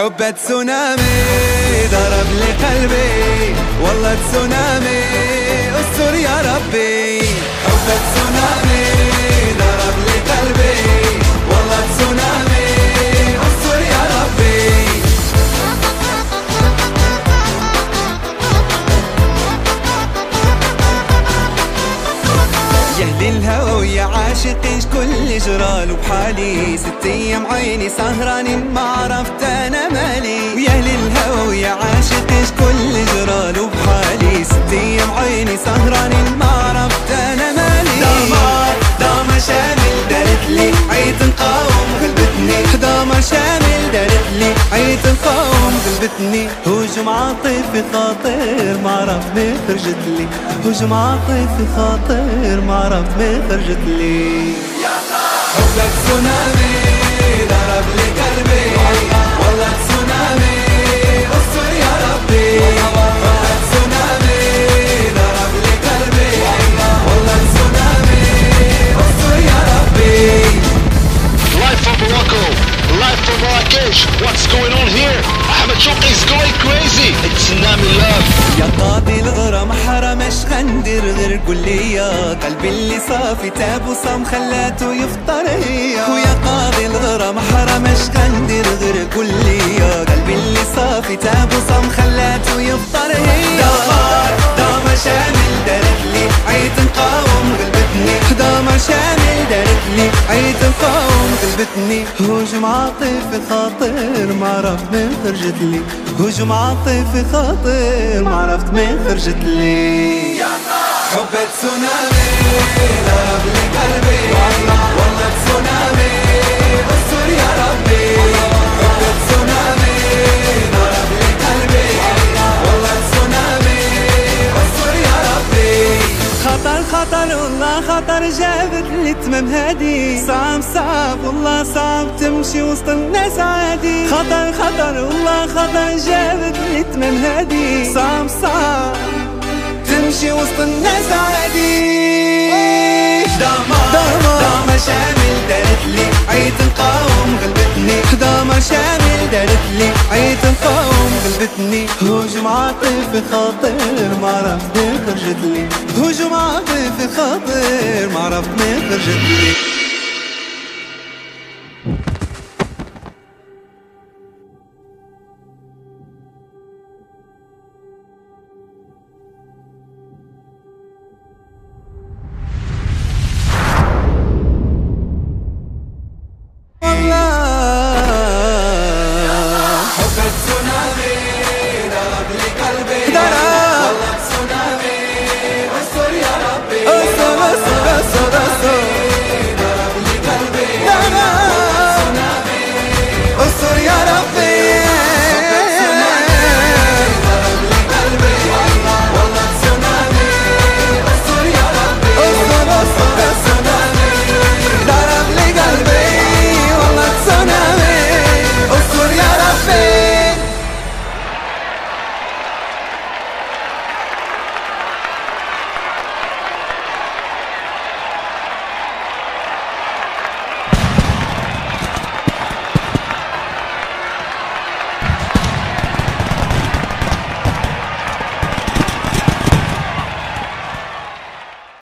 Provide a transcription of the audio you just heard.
حبة تسونامي ضرب لي قلبي، والله تسونامي استر يا ربي. حبة تسونامي ضرب لي قلبي، والله تسونامي استر يا ربي. يا اهل الهوى ويا عاشقين شكون جرال وبحالي، 6 ايام عيني سهرانين ما عرفت انا مالي. ويا اهل الهوى ويا عاشقين شكون جرال وبحالي، 6 ايام عيني سهرانين ما عرفت انا مالي. دمار شامل دارت لي عيت نقاوم غلبتني، دمار شامل دارت لي عيت نقاوم غلبتني. هجوم عاطفي خاطر ما عرف ما خرجت لي، هجوم عاطفي خاطر ما عرف ما خرجت لي. حبك تسونامي ضرب لي قلبي، والله تسونامي استر يا ربي. حبك تسونامي ضرب لي قلبي، والله تسونامي استر يا ربي. Live from Morocco, live from Marrakesh. What's going on here? Ahmed Shouqi is going crazy. It's Tsunami Love. يا قاضي الغرام حرام اش غندير غير قولي، يا قلبي اللي صافي تاب وصام خلاته يفطر هي. ويا قاضي الغرام حرام اش غندير غير قولي، يا قلبي اللي صافي تاب وصام خلاته يفطر هي. دمار شامل دارت لي عيت نقاوم غلبتني، دمار شامل دارت لي عيت نقاوم غلبتني. هجوم عاطفي خاطر ما عرفت من خرجت لي، هجوم عاطفي خاطر ما عرفت من خرجت لي. حبة تسونامي ضرب لي قلبي، والله تسونامي استر يا ربي. حبة تسونامي ضرب لي قلبي، والله تسونامي استر يا ربي. خطر والله خطر جابت لي تمام هادي، صعب والله صعب تمشي وسط الناس عادي. خطر والله خطر جابت لي تمام هادي، صعب تمشي وسط الناس عادي. دمار شامل دارت لي عيت نقاوم غلبتني، دمار شامل دارت لي عيت نقاوم غلبتني. هجوم عاطفي خاطر ما عرفت ما خرجت لي، هجوم عاطفي خاطر ما عرفت ما خرجت لي.